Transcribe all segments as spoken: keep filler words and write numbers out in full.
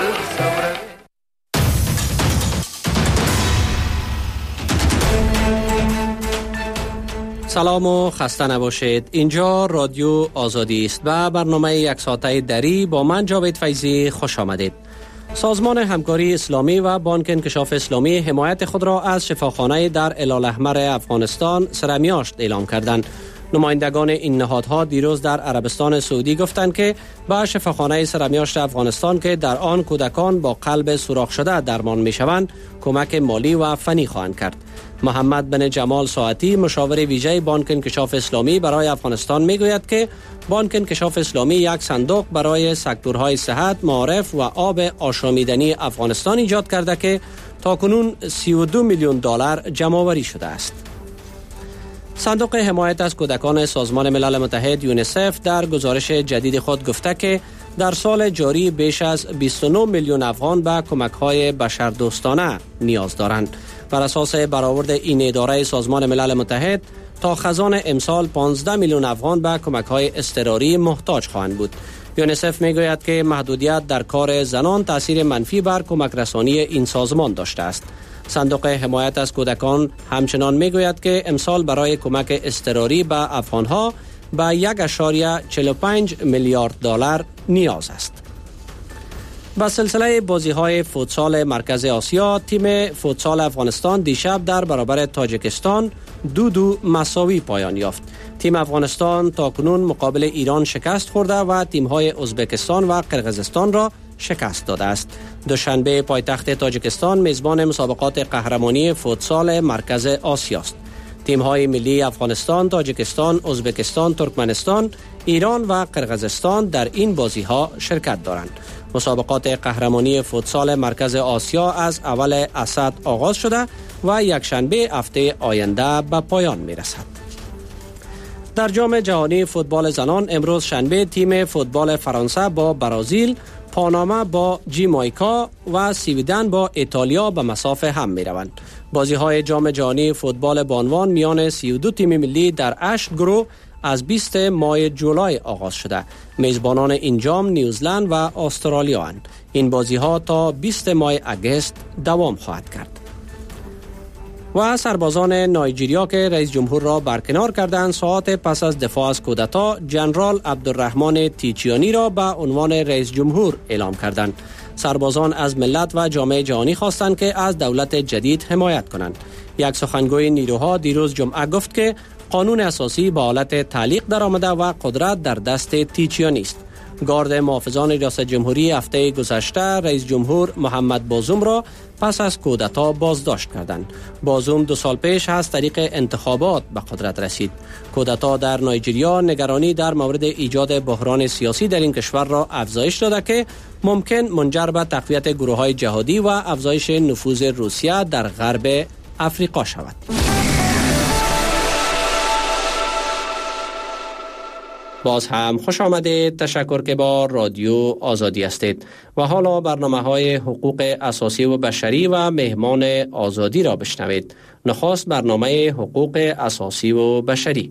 سلام و خسته نباشید. اینجا رادیو آزادی است و برنامه یک ساعته دری با من جاوید فیضی خوش آمدید. سازمان همکاری اسلامی و بانک انکشاف اسلامی حمایت خود را از شفاخانه در اله‌الاحمر افغانستان سرمیاشت اعلام کردند. نمایندگان این نهادها دیروز در عربستان سعودی گفتند که به شفاخانه سرمیاشت افغانستان که در آن کودکان با قلب سوراخ شده درمان می‌شوند کمک مالی و فنی خواهند کرد. محمد بن جمال ساعتی مشاور ویژه بانک انکشاف اسلامی برای افغانستان میگوید که بانک انکشاف اسلامی یک صندوق برای سکتورهای صحت، معارف و آب آشامیدنی افغانستان ایجاد کرده که تاکنون سی و دو میلیون دلار جمع آوری شده است. صندوق حمایت از کودکان سازمان ملل متحد یونیسف در گزارش جدید خود گفته که در سال جاری بیش از بیست و نه میلیون افغان به کمک‌های بشردوستانه نیاز دارند. بر اساس برآورد این اداره سازمان ملل متحد تا خزان امسال پانزده میلیون افغان به کمک‌های اضطراری محتاج خواهند بود. یونیسف میگوید که محدودیت در کار زنان تاثیر منفی بر کمک رسانی این سازمان داشته است. صندوق حمایت از کودکان همچنان میگوید که امسال برای کمک اضطراری به افغانها به یک ممیز چهل و پنج میلیارد دلار نیاز است. با سلسله بازی‌های فوتسال مرکز آسیا، تیم فوتسال افغانستان دیشب در برابر تاجیکستان دو دو مساوی پایان یافت. تیم افغانستان تاکنون مقابل ایران شکست خورده و تیم‌های ازبکستان و قرقیزستان را شکست داده است. دوشنبه پایتخت تاجیکستان میزبان مسابقات قهرمانی فوتسال مرکز آسیا است. تیم‌های ملی افغانستان، تاجیکستان، ازبکستان، ترکمنستان، ایران و قرقیزستان در این بازی‌ها شرکت دارند. مسابقات قهرمانی فوتسال مرکز آسیا از اول اسد آغاز شده و یکشنبه هفته آینده به پایان می‌رسد. در جام جهانی فوتبال زنان امروز شنبه تیم فوتبال فرانسه با برزیل، پاناما با جامائیکا و سویدن با ایتالیا به مسافه هم می روند. بازی های جام جهانی فوتبال بانوان میان سی و دو تیم ملی در هشت گروه از بیست ماه جولای آغاز شده. میزبانان این جام نیوزلند و استرالیا اند. این بازی ها تا بیست ماه اگست دوام خواهد کرد. و سربازان نایجیریا که رئیس جمهور را برکنار کردند ساعات پس از دفاع از کودتا ژنرال عبدالرحمن تیچیانی را به عنوان رئیس جمهور اعلام کردند. سربازان از ملت و جامعه جهانی خواستند که از دولت جدید حمایت کنند. یک سخنگوی نیروها دیروز جمعه گفت که قانون اساسی به حالت تعلیق درآمده و قدرت در دست تیچیانی است. گارد محافظان ریاست جمهوری هفته گذشته رئیس جمهور محمد بازوم را پس از کودتا بازداشت کردند. بازوم دو سال پیش از طریق انتخابات به قدرت رسید. کودتا در نایجیریا نگرانی در مورد ایجاد بحران سیاسی در این کشور را افزایش داده که ممکن منجر به تقویت گروه‌های جهادی و افزایش نفوذ روسیه در غرب افریقا شود. باز هم خوش آمدید. تشکر که با رادیو آزادی هستید و حالا برنامه‌های حقوق اساسی و بشری و مهمان آزادی را بشنوید. نخست برنامه حقوق اساسی و بشری.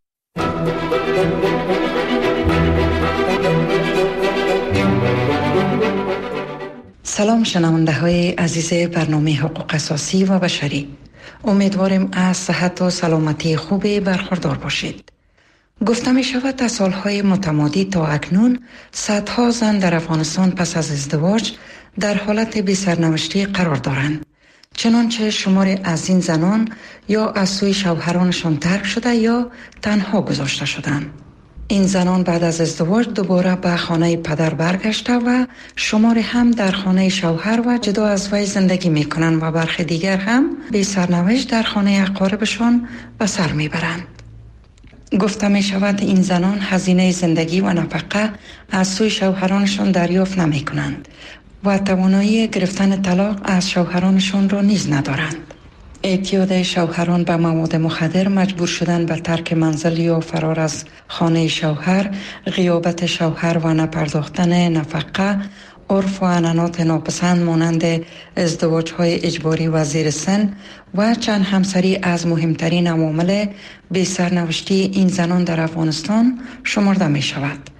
سلام شنونده های عزیز برنامه حقوق اساسی و بشری. امیدوارم از صحت و سلامتی خوبی برخوردار باشید. گفته می شود از سالهای متمادی تا اکنون صدها زن در افغانستان پس از ازدواج در حالت بی سرنوشتی قرار دارند. چنانچه شمار از این زنان یا از سوی شوهرانشان ترک شده یا تنها گذاشته شدند. این زنان بعد از ازدواج دوباره به خانه پدر برگشته و شمار هم در خانه شوهر و جدا از وی زندگی می کنند و برخی دیگر هم بی سرنوشت در خانه اقاربشان به سر می برند. گفته می شود این زنان هزینه زندگی و نفقه از سوی شوهرانشان دریافت نمی کنند و توانایی گرفتن طلاق از شوهرانشان را نیز ندارند. اعتیاد شوهران به مواد مخدر، مجبور شدن به ترک منزل یا فرار از خانه شوهر، غیابت شوهر و نپرداختن نفقه، عرف و عنعنات ناپسند مانند ازدواج‌های اجباری و زیر سن و چند همسری از مهمترین عوامل بی سرنوشتی این زنان در افغانستان شمرده می شود.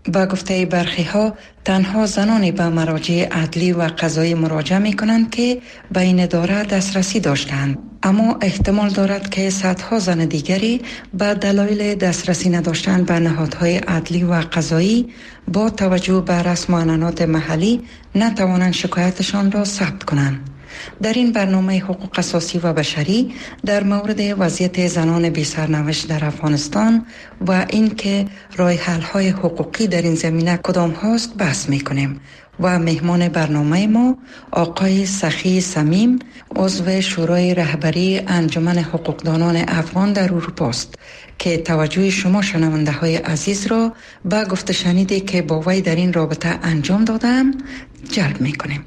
با گفته برخی ها تنها زنان به مراجع عدلی و قضایی مراجعه می کنند که به این اداره دسترسی داشتند، اما احتمال دارد که صدها زن دیگری به دلایل دسترسی نداشتن به نهادهای عدلی و قضایی با توجه به رسم و عنعنات محلی نتوانند شکایتشان را ثبت کنند. در این برنامه حقوق اساسی و بشری در مورد وضعیت زنان بی سرنوشت در افغانستان و اینکه راه حل های حقوقی در این زمینه کدام هاست بحث می کنیم و مهمان برنامه ما آقای سخی صمیم، عضو شورای رهبری انجمن حقوقدانان افغان در اروپا است که توجه شما شنونده های عزیز را به گفته شنیدی که با وی در این رابطه انجام دادم جلب می کنیم.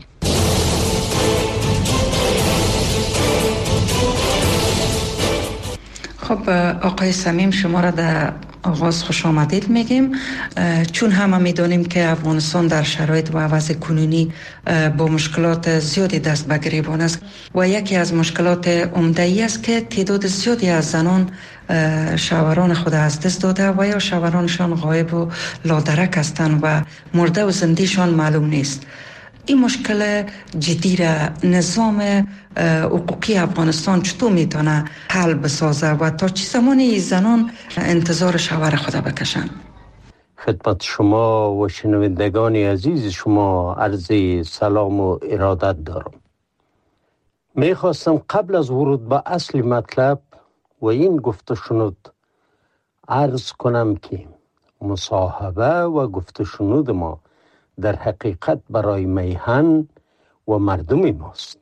خب آقای صمیم، شما را در آغاز خوش آمدید میگیم، چون همه میدونیم که افغانستان در شرایط و وضع کنونی با مشکلات زیادی دست به گریبان است و یکی از مشکلات عمده ای است که تعداد زیادی از زنان شوهران خود از دست داده و یا شوهرانشان غایب و لادرک هستند و مرده و زندهشان معلوم نیست. این مشکل جدی را نظام حقوقی افغانستان چطور میتونه حل بسازه و تا چه زمانی زنان انتظار شوهر خود بکشن؟ خدمت شما و شنوندگان عزیز شما عرض سلام و ارادت دارم. میخواستم قبل از ورود به اصل مطلب و این گفته شنود عرض کنم که مصاحبه و گفته شنود ما در حقیقت برای میهن و مردم ماست،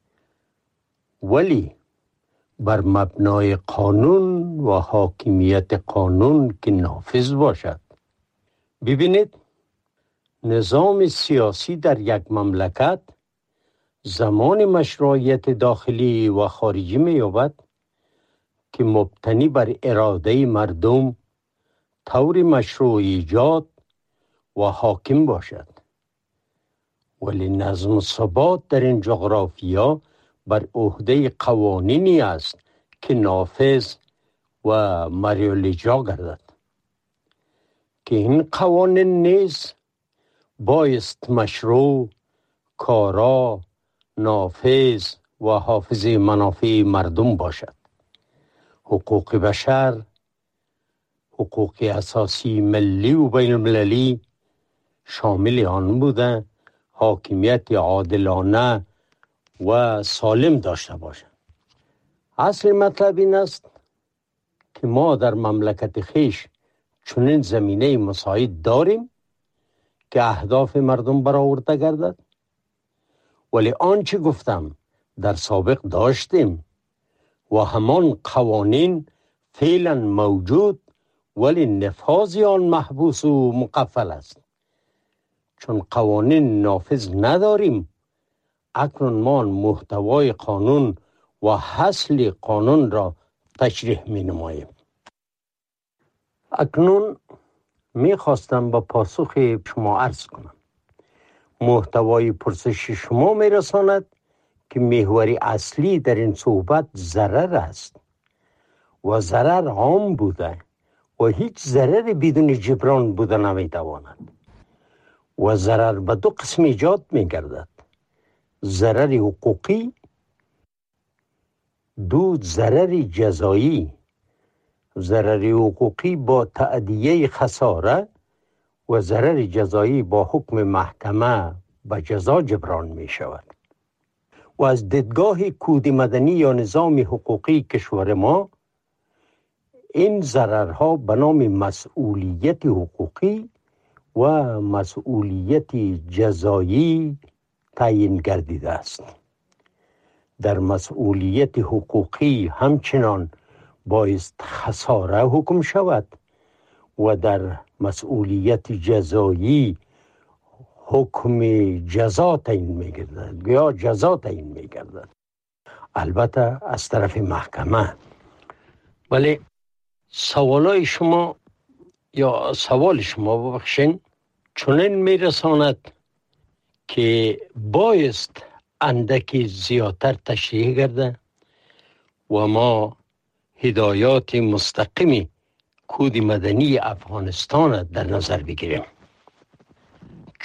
ولی بر مبنای قانون و حاکمیت قانون که نافذ باشد. ببینید، نظام سیاسی در یک مملکت زمان مشروعیت داخلی و خارجی می یابد که مبتنی بر اراده مردم طور مشروع ایجاد و حاکم باشد، ولی نظم و ثبات در این جغرافیا بر عهده قوانینی است که نافذ و مریال اجرا گردد که این قوانین نیز بایست مشروع، کارا، نافذ و حافظ منافع مردم باشد. حقوق بشر، حقوق اساسی ملی و بین المللی شامل آن بوده حاکمیت عادلانه و سالم داشته باشند. اصل مطلب این است که ما در مملکت خیش چنین زمینه مساعد داریم که اهداف مردم برآورده گردد، ولی آنچه گفتم در سابق داشتیم و همان قوانین فعلا موجود، ولی نفاذ آن محبوس و مقفل است. چون قوانین نافذ نداریم، اکنون ما محتوای قانون و حاصل قانون را تشریح می نماییم. اکنون می خواستم با پاسخ شما عرض کنم. محتوای پرسش شما می رساند که محور اصلی در این صحبت ضرر است و ضرر عام بوده و هیچ ضرر بدون جبران بوده نمی تواند و ضرر به دو قسم ایجاد می گردد: ضرر حقوقی، دو ضرر جزایی. ضرر حقوقی با تأدیه خساره و ضرر جزایی با حکم محکمه به جزا جبران می شود. و از دیدگاه کود مدنی یا نظام حقوقی کشور ما، این ضررها به نام مسئولیت حقوقی و مسئولیت جزایی تعیین گردیده است. در مسئولیت حقوقی همچنان بایست خساره حکم شود و در مسئولیت جزایی حکم جزا تعیین می‌گردد یا جزا تعیین می‌گردد، البته از طرف محکمه. ولی سوالای شما یا سوال شما ببخشین چنین میرساند که بایست اندکی زیادتر تشریح گرده و ما هدایات مستقیم کود مدنی افغانستان در نظر بگیریم.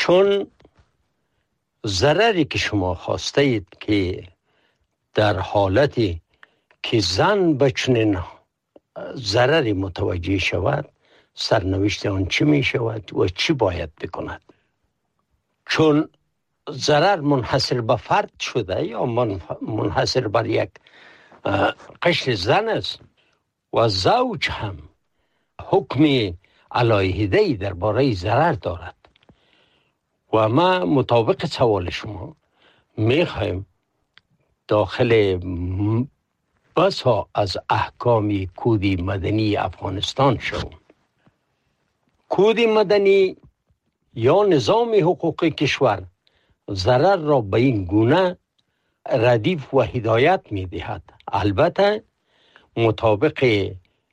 چون ضرری که شما خواسته اید که در حالتی که زن به چنین ضرری متوجه شود، سرنوشت آن چی می شود و چی باید بکند. چون ضرر منحصر به فرد شده یا منحصر بر یک قشر زن است و زوج هم حکم علیحده‌ای درباره ضرر دارد و ما مطابق سوال شما میخوایم داخل بسا از احکام کود مدنی افغانستان شوم. کود مدنی یا نظام حقوق کشور ضرر را به این گونه ردیف و هدایت می دهد. البته مطابق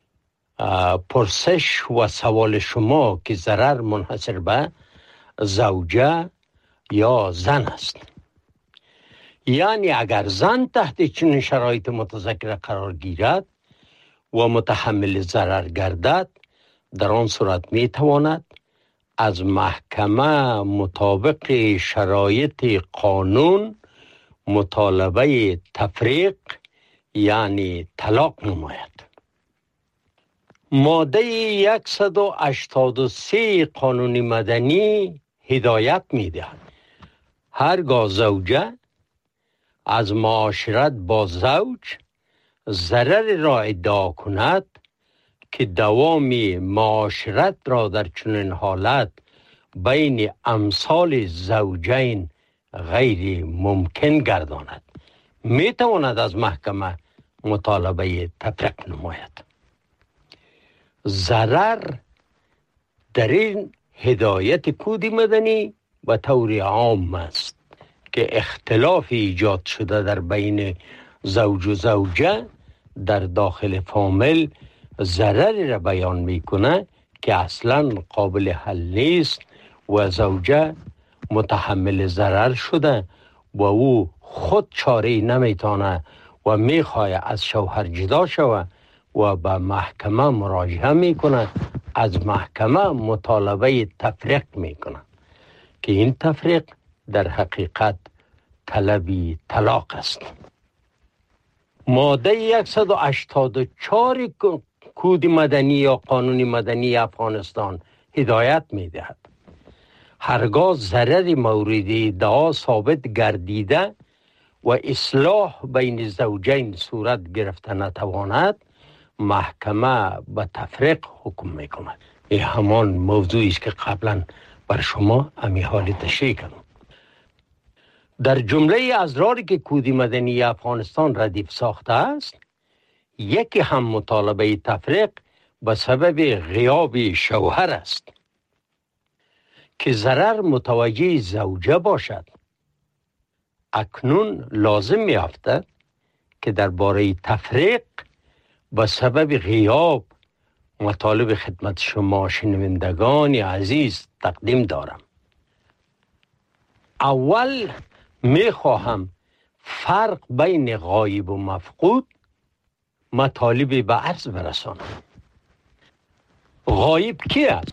پرسش و سوال شما که ضرر منحصر به زوجه یا زن است، یعنی اگر زن تحت چنین شرایط متذکره قرار گیرد و متحمل ضرر گردد، در آن صورت می تواند از محکمه مطابق شرایط قانون مطالبه تفریق یعنی طلاق نماید. ماده صد و هشتاد و سه قانون مدنی هدایت می دهد هرگاه زوجه از معاشرت با زوج ضرر را ادعا کند که دوام معاشرت را در چنین حالت بین امثال زوجین غیر ممکن گرداند، می تواند از محکمه مطالبه تفریق نماید. ضرر در این هدایت کود مدنی به طور عام است که اختلاف ایجاد شده در بین زوج و زوجه در داخل فامیل ضرری را بیان میکنه که اصلا قابل حل نیست و زوجه متحمل ضرر شده و او خود چاره‌ای نمیتونه و میخواه از شوهر جدا شوه و به محکمه مراجعه میکنه، از محکمه مطالبه تفریق میکنه که این تفریق در حقیقت طلبی طلاق است. ماده صد و هشتاد و چهار کود مدنی یا قانون مدنی افغانستان هدایت میدهد هرگاه ضرر مورد ادعا ثابت گردیده و اصلاح بین زوجین صورت گرفته نتواند، محکمه به تفریق حکم میکند. این همان موضوعی است که قبلا بر شما امی حال تشریح کردم. در جمله اضراری که کود مدنی افغانستان ردیف ساخته است، یکی هم مطالبه تفریق به سبب غیاب شوهر است که ضرر متوجه زوجه باشد. اکنون لازم می‌افتد که درباره تفریق به سبب غیاب مطالب خدمت شما شنوندگان عزیز تقدیم دارم. اول می‌خواهم فرق بین غایب و مفقود مطالب به عرض برسانم. غایب کی است؟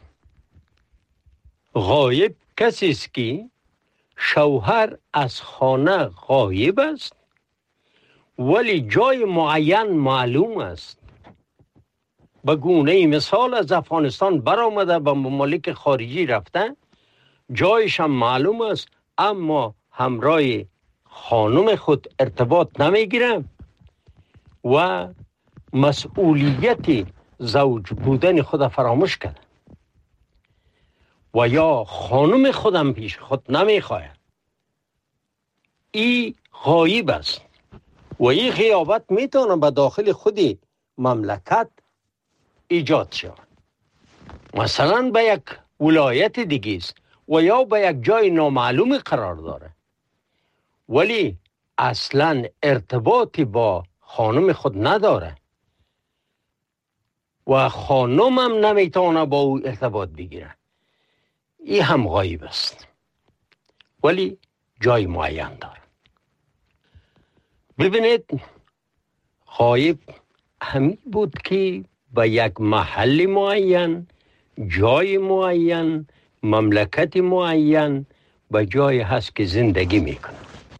غایب کسی است که شوهر از خانه غایب است ولی جای معین معلوم است. به گونه مثال از افغانستان برآمده به ممالک خارجی رفته، جایش هم معلوم است اما همراه خانم خود ارتباط نمیگیره و مسئولیت زوج بودن خود فراموش کرده و یا خانم خودم پیش خود نمیخواه. این غایب است و این غیابت میتونه به داخل خودی مملکت ایجاد شود. مثلا به یک ولایت دیگه است و یا به یک جای نامعلوم قرار داره ولی اصلا ارتباطی با خانم خود نداره و خانم هم نمیتونه با او ارتباط بگیره. این هم غایب است ولی جای معین داره. ببینید، غایب همین بود که به یک محل معین، جای معین، مملکت معین به جای هست که زندگی میکنه.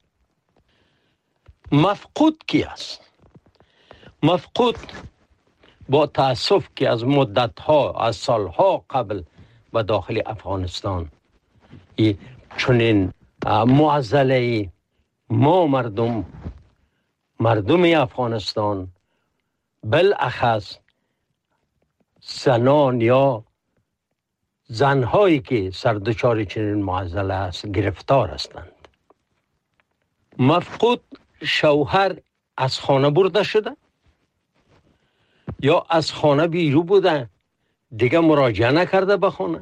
مفقود کی است؟ مفقود با تأسف که از مدتها، از سالها قبل به داخل افغانستان چنین معضله ما مردم مردم افغانستان بالاخص زنان یا زنهایی که سردچار چنین معضله است گرفتار هستند. مفقود شوهر از خانه برده شده یا از خانه بیرون بوده دیگه مراجعه نکرده به خانه.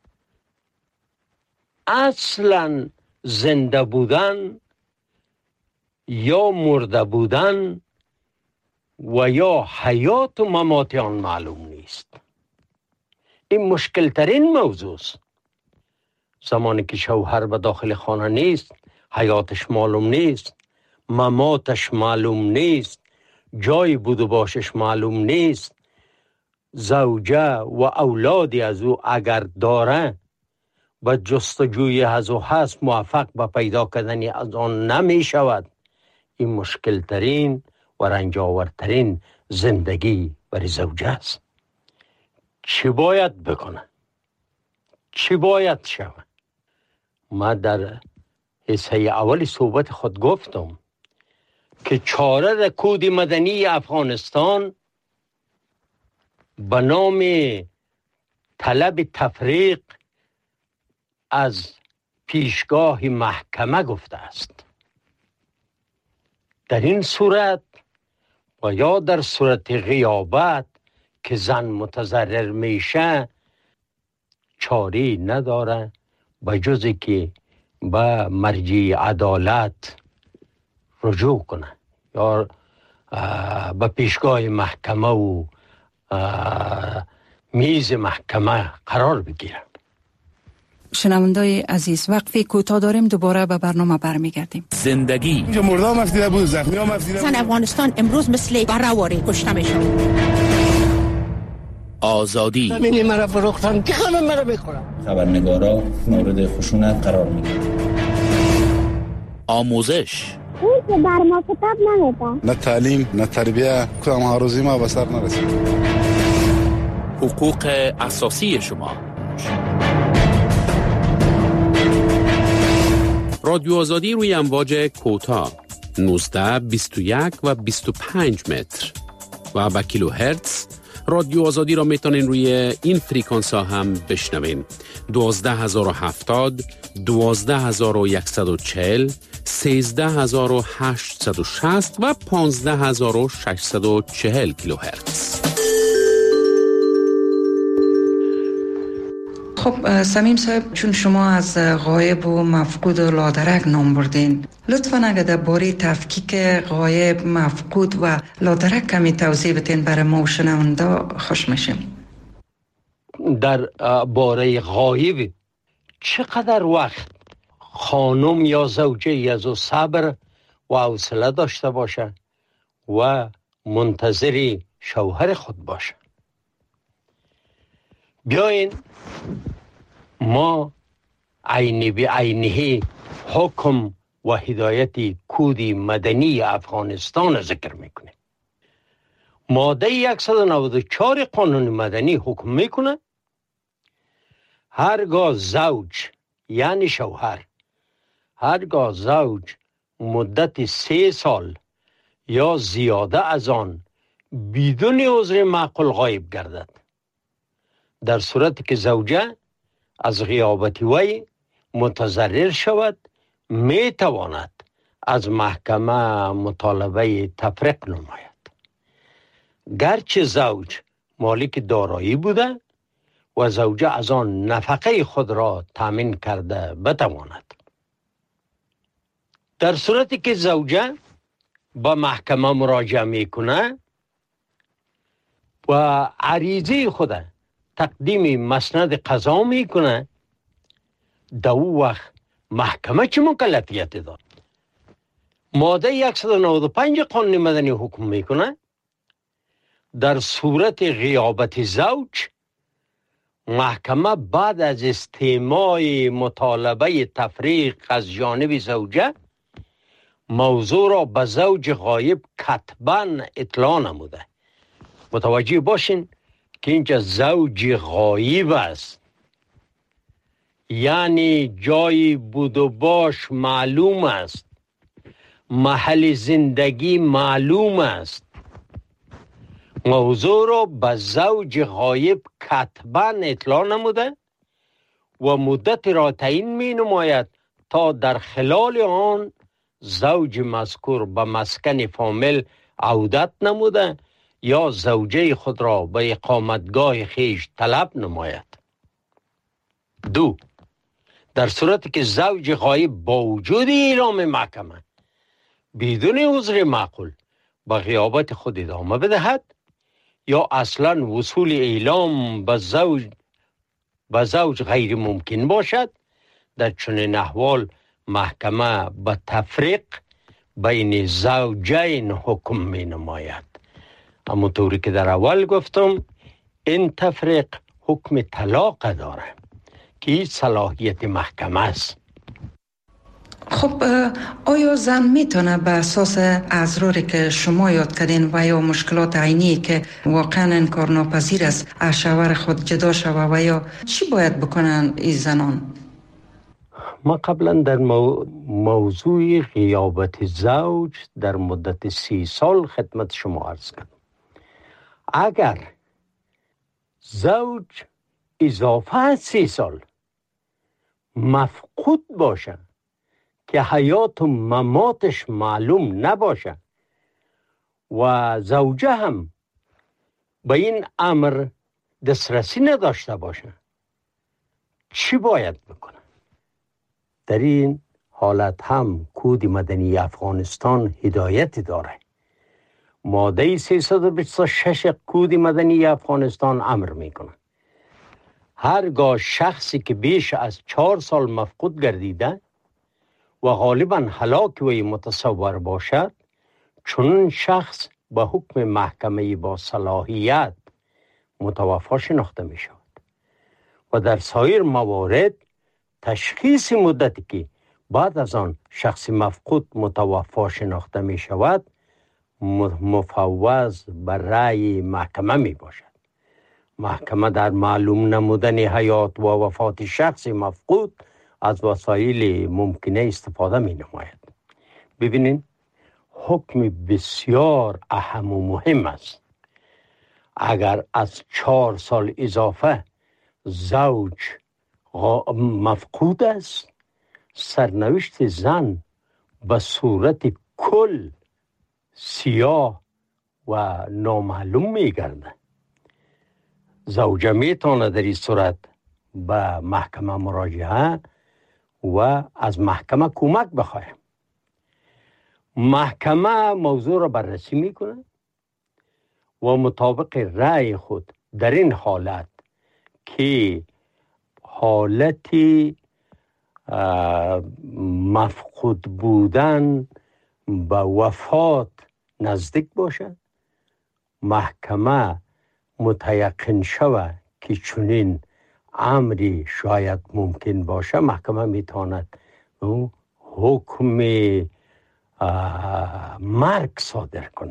اصلا زنده بودن یا مرده بودن و یا حیات و ممات آن معلوم نیست. این مشکل ترین موضوع است. زمانی که شوهر به داخل خانه نیست، حیاتش معلوم نیست، مماتش معلوم نیست، جای بود و باشش معلوم نیست، زوجه و اولادی از او اگر داره و جستجوی از او هست موفق به پیدا کردن از آن نمی شود. این مشکل ترین و رنجاورترین زندگی برای زوجه است. چی باید بکنه؟ چی باید شود؟ ما در حصه اول صحبت خود گفتم که چاره رکود مدنی افغانستان به نام طلب تفریق از پیشگاه محکمه گفته است. در این صورت و یا در صورت غیابت که زن متضرر میشه چاری نداره به جز که به مرجع عدالت رجوع کنه یا به پیشگاه محکمه و میز محکمه قرار بگیره. شنوندای عزیز، وقفی کوتاه داریم، دوباره به برنامه برمیگردیم. زندگی اینجا مردم مفیده بود، زخمی ها مفیده بود. زن افغانستان امروز مثل برآوری کشته میشن. آزادی همینی مرا فروختن که همه مرا بخورن. خبرنگارا مورد خشونت قرار میگیرن. آموزش اون که بر ما کتاب نمیده. نه تعلیم نه تربیه کدام هاروزی ما به سر نرسید. حقوق اساسی شما. رادیو آزادی روی امواج کوتاه نوزده، بیست و یک و بیست و پنج متر و با کیلو هرتز. رادیو آزادی را میتونین روی این فریکانس ها هم بشنوین. دوازده هزار و هفتاد، دوازده هزار و یکصد و چهل، سیزده هزار و هشتصد و شصت و پانزده هزار و ششصد و چهل کیلو هرتز. خب سمیم صاحب، چون شما از غایب و مفقود و لادرک نام بردین، لطفاً اگر در باره تفکیک غایب، مفقود و لادرک کمی توضیح بدین برای ما و شنونده خوش میشیم. در باره غایب چقدر وقت خانم یا زوجه از او صبر و حوصله داشته باشه و منتظر شوهر خود باشه؟ بیاین ما عینی به عینی حکم و هدایت کود مدنی افغانستان ذکر میکنه. ماده صد و نود و چهار قانون مدنی حکم میکنه هرگاه زوج یعنی شوهر هرگاه زوج مدت سه سال یا زیاده از آن بدون عذر معقول غایب گردد، در صورتی که زوجه از غیابت وی متضرر شود، می تواند از محکمه مطالبه تفریق نماید. گرچه زوج مالک دارایی بوده و زوجه از آن نفقه خود را تامین کرده بتواند. در صورتی که زوجه با محکمه مراجعه میکنه و عریضه خود تقدیم مسند قضا میکنه، در او وقت محکمه چه مکلفیت داد؟ ماده صد و نود و پنج قانون مدنی حکم میکنه در صورت غیابت زوج محکمه بعد از استماع مطالبه تفریق از جانب زوجه موضوع را به زوج غایب کتباً اطلاع نموده. متوجه باشین که اینجا زوج غایب است، یعنی جای بود و باش معلوم است، محل زندگی معلوم است. موضوع را به زوج غایب کتباً اطلاع نموده و مدت را تعیین می نماید تا در خلال آن زوج مذکور به مسکن فامیل عودت نموده یا زوجه خود را به اقامتگاه خیش طلب نماید. دو، در صورتی که زوج غایب با وجود اعلام محکمه بدون عذر معقول به غیابت خود ادامه بدهد یا اصلا وصول اعلام به زوج به زوج غیر ممکن باشد، در چنین احوال محکمه به تفریق بین زوجین حکم می نماید. همونطوری که در اول گفتم این تفریق حکم طلاق داره که صلاحیت محکمه است. خب آیا زن میتونه به اساس اضراری که شما یاد کردین و یا مشکلات عینی که واقعا انکار ناپذیر است از شوهر خود جدا شوه و یا چی باید بکنن این زنان؟ ما قبلا در مو... موضوع غیابت زوج در مدت سی سال خدمت شما عرض کردم. اگر زوج اضافه سی سال مفقود باشه که حیات و مماتش معلوم نباشه و زوجه هم به این امر دسترسی نداشته باشه، چی باید بکنه؟ در این حالت هم کود مدنی افغانستان هدایت داره. ماده سیصد و بیست و شش کود مدنی افغانستان امر میکنه هرگاه شخصی که بیش از چهار سال مفقود گردیده و غالباً هلاک وی متصور باشد، چون شخص به حکم محکمه با صلاحیت متوفی شناخته می شود و در سایر موارد تشخیص مدتی که بعد از آن شخص مفقود متوفی شناخته می شود مفوض بر رأی محکمه می باشد. محکمه در معلوم نمودن حیات و وفات شخص مفقود از وسایل ممکنه استفاده می نماید. ببینین حکم بسیار اهم و مهم است. اگر از چهار سال اضافه زوج مفقود است، سرنوشت زن به صورت کل سیاه و نامعلوم می گرده. زوجه می تواند در این صورت به محکمه مراجعه و از محکمه کمک بخواهد. محکمه موضوع را بررسی میکنه و مطابق رأی خود در این حالت که حالتی مفقود بودن به وفات نزدیک باشد، محکمه متیقن شود که چنین امری شاید ممکن باشه، محکمه میتواند حکم مرگ صادر کنه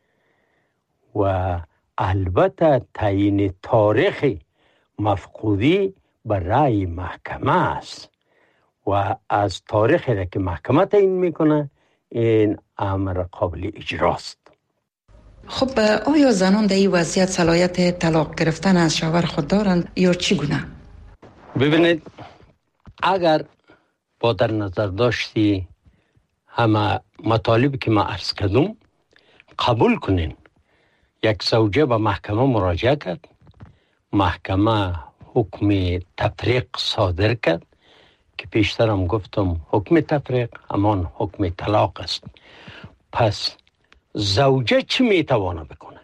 و البته تعیین تاریخ مفقودی بر رأی محکمه است و از تاریخی که محکمه تعیین میکنه این امر قابل اجراست. خب آیا زنان در این وضعیت صلاحیت طلاق گرفتن از شوهر خود دارند یا چگونه؟ ببینید، اگر با در نظر داشتی همه مطالبی که ما عرض کردم قبول کنین، یک زوجه به محکمه مراجعه کرد، محکمه حکم تفریق صادر کرد که پیشترم گفتم حکم تفریق همان حکم طلاق است. پس زوجه چی میتوانه بکنه؟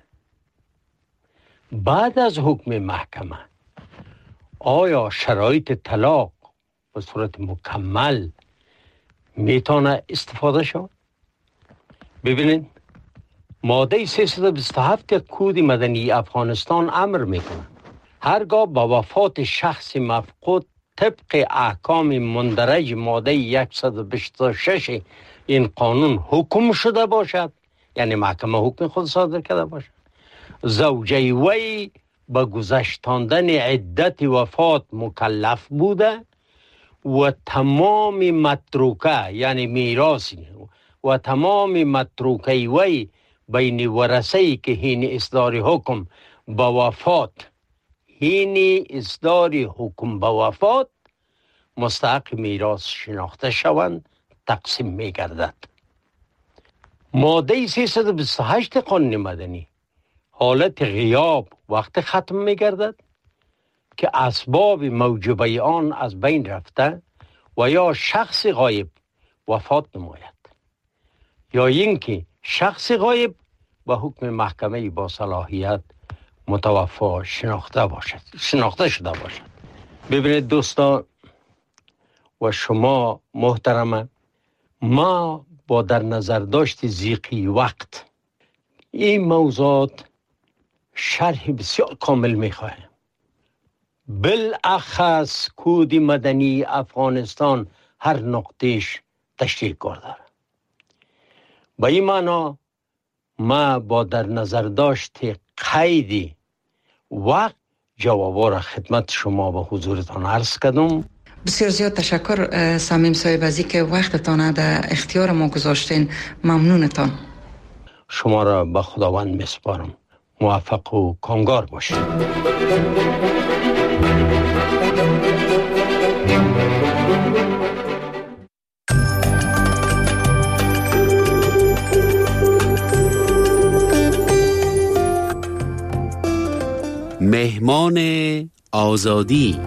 بعد از حکم محکمه آیا شرایط طلاق به صورت مکمل میتونه استفاده شد؟ ببینید، ماده سیصد و بیست و هفت کود مدنی افغانستان امر میکنه هرگاه با وفات شخص مفقود طبق احکام مندرج ماده صد و بیست و شش این قانون حکم شده باشد، یعنی محکمه حکم خود صادر کرده باشد، زوجه وی به گذشتاندن عدت وفات مکلف بوده و تمام متروکه یعنی میراثی و تمام متروکه وی بین ورثه‌ای که حین اصدار حکم به وفات حین اصدار حکم به وفات مستحق میراث شناخته شوند تقسیم می گردد. ماده سیصد و بیست و هشت قانون مدنی حالت غیاب وقت ختم می گردد که اسباب موجبه آن از بین رفته و یا شخص غایب وفات نماید یا اینکه شخص غایب به حکم محکمه با صلاحیت متوفا شناخته باشد شناخته شده باشد. ببینید دوستان و شما محترمه، ما با در نظر داشت ضیقی وقت این موضوعات شرح بسیار کامل میخواهیم. بالاخص کود مدنی افغانستان هر نقطهش تشریح کار داره. با این معنا ما با در نظر داشت قیدی وقت جوابا را خدمت شما به حضورتان عرض کردم. بسیار زیاد تشکر صمیم صاحب از اینکه وقتتان در اختیار ما گذاشتین. ممنونتان. شما را به خداوند میسپارم. موفق و کامگار باشید. مهمان آزادی.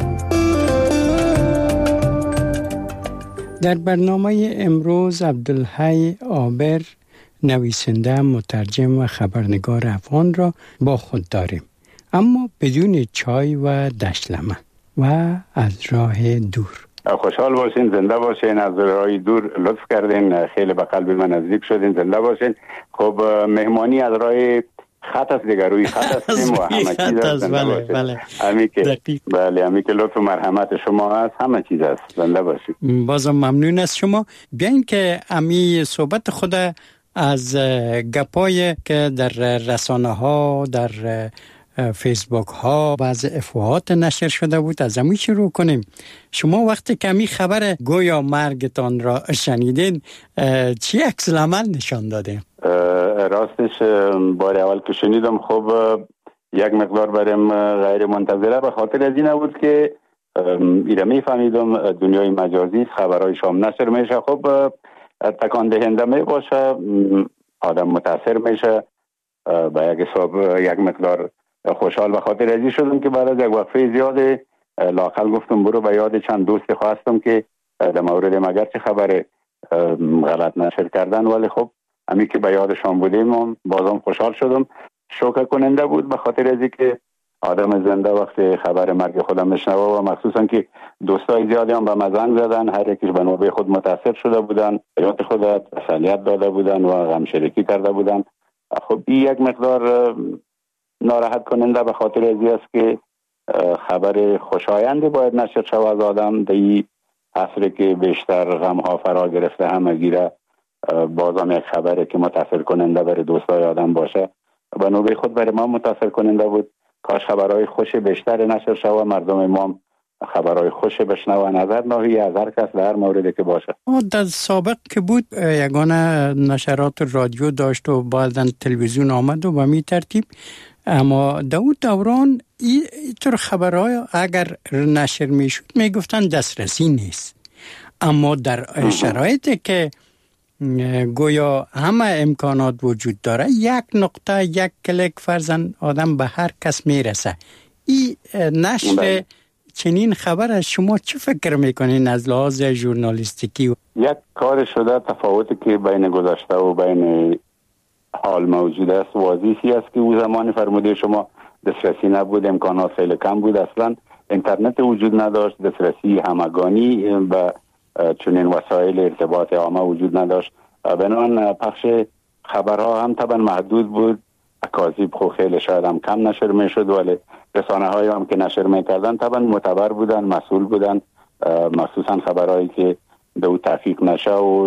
در برنامه امروز عبدالحی عابر، نویسنده، مترجم و خبرنگار افغان را با خود داریم، اما بدون چای و دشلمه و از راه دور. خوشحال باشین، زنده باشین. از راه دور لطف کردین، خیلی به قلب من نزدیک شدین. زنده باشین. خب مهمانی از راه خط است دیگر، روی خط هستیم و همه چیز است. بله بله امی که بله امی که لطف و مرحمت شما هست، همه چیز است. زنده باشید. بازم ممنون از شما. بیاین که امی صحبت خود از گپای که در رسانه ها، در فیسبوک ها بعض افواهات نشر شده بود از همین شروع کنیم. شما وقتی که امی خبر گویا مرگتان را شنیدین چی عکس العمل نشان داده؟ راستش بار اول که شنیدم خب یک مقدار برم غیر منتظره، به خاطر از این بود که ایره میفهمیدم دنیای مجازی خبرهای شام نشر میشه، خب تکان دهنده می باشه، آدم متاثر میشه، به یک حساب یک مقدار خوشحال به خاطر ازی شدم که بعد از یک وقفه زیاد لااقل گفتم برو به یاد چند دوست خواستم که در مورد مگر چه خبر غلط نشر کردن، ولی خب همین که به یادشان بودیم بازم خوشحال شدم. شوکه کننده بود به خاطر ازی که آدم زنده وقتی خبر مرگ خودم میشنوه و مخصوصا که دوستای زیادی هم به من زنگ زدن، هر یکیش به نوبه خود متاثر شده بودن، حیات خود تسلیت داده بودن و غم شریکی کرده بودن. خب این یک مقدار ناراحت کننده به خاطر ازی است که خبر خوشایندی باید نشر شود از آدم در این عصری که بیشتر غم ها فرا گرفته همه گیره، بازم یک خبری که متاثر کننده برای دوستای آدم باشه به نوبه خود برای ما متاثر کننده بود. کاش خبرهای خوش بیشتر نشر شود، مردم ما خبرهای خوش بشنوه، نظر ناهی از هر کس در هر موردی که باشه. در سابق که بود یگانه نشرات رادیو داشت و بعداً تلویزیون آمد و به می ترتیب، اما در اون دوران اینطور خبرهای اگر نشر می شد می گفتن دسترسی نیست، اما در شرایطی که گویا همه امکانات وجود داره، یک نقطه یک کلیک فرزن آدم به هر کس میرسه. این نشر چنین خبر از شما چه فکر میکنین از لحاظ ژورنالیستیکی؟ یک کار شده تفاوتی که بین گذشته و بین حال موجود است واضحی است که او زمان فرموده شما دسترسی نبود، امکانات خیلی کم بود، اصلا اینترنت وجود نداشت، دسترسی همگانی به چنین وسایل ارتباط عامه وجود نداشت، بنابراین پخش خبرها هم طبعا محدود بود، اکاذیب خو خیلی شاید هم کم نشر میشد، ولی رسانه های هم که نشر میکردن طبعا معتبر بودن، مسئول بودن، مخصوصا خبرهایی که دو تحقیق نشه و